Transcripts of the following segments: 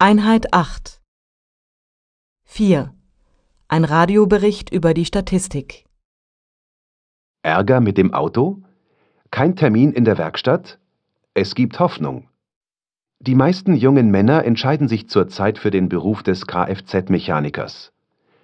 Einheit 8 4. Ein Radiobericht über die Statistik. Ärger mit dem Auto? Kein Termin in der Werkstatt? Es gibt Hoffnung. Die meisten jungen Männer entscheiden sich zurzeit für den Beruf des Kfz-Mechanikers.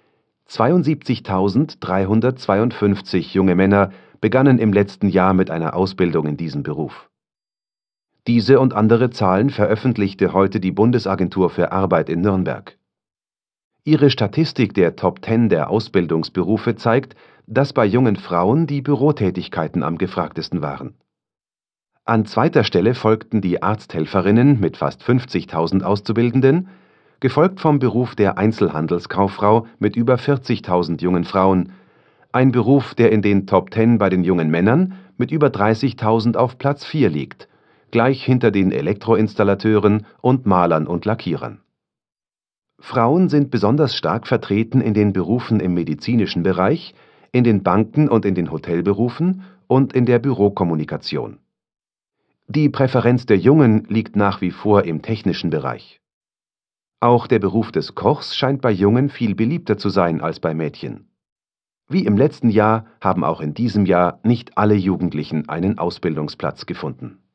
72.352 junge Männer begannen im letzten Jahr mit einer Ausbildung in diesem Beruf. Diese und andere Zahlen veröffentlichte heute die Bundesagentur für Arbeit in Nürnberg. Ihre Statistik der Top 10 der Ausbildungsberufe zeigt, dass bei jungen Frauen die Bürotätigkeiten am gefragtesten waren. An zweiter Stelle folgten die Arzthelferinnen mit fast 50.000 Auszubildenden, gefolgt vom Beruf der Einzelhandelskauffrau mit über 40.000 jungen Frauen, ein Beruf, der in den Top 10 bei den jungen Männern mit über 30.000 auf Platz 4 liegt, gleich hinter den Elektroinstallateuren und Malern und Lackierern. Frauen sind besonders stark vertreten in den Berufen im medizinischen Bereich, in den Banken und in den Hotelberufen und in der Bürokommunikation. Die Präferenz der Jungen liegt nach wie vor im technischen Bereich. Auch der Beruf des Kochs scheint bei Jungen viel beliebter zu sein als bei Mädchen. Wie im letzten Jahr haben auch in diesem Jahr nicht alle Jugendlichen einen Ausbildungsplatz gefunden.